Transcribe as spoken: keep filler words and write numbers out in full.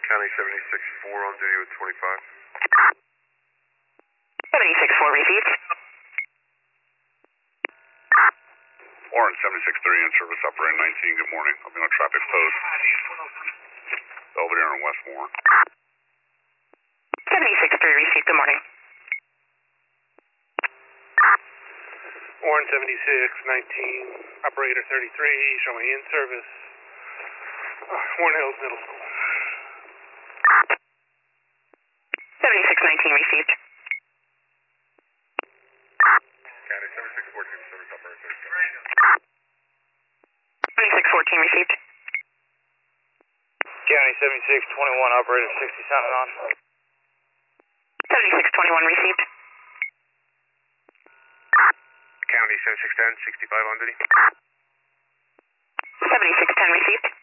County seventy-six four on duty with twenty-five. seventy-six four received. Orange seventy-six three in service operator nineteen, good morning. I'll be on traffic post. Belvedere and Westmore. seventy-six three received, good morning. Orange seventy-six nineteen, operator thirty-three, showing in service. Uh, Warren Hills Middle School. seventy-six nineteen received. County seventy-six fourteen service operator thirty-three. seventy-six fourteen received. County seventy-six twenty-one, operator sixty sounding on. seventy-six twenty-one received. County seventy-six ten, sixty-five on duty. seventy-six ten received.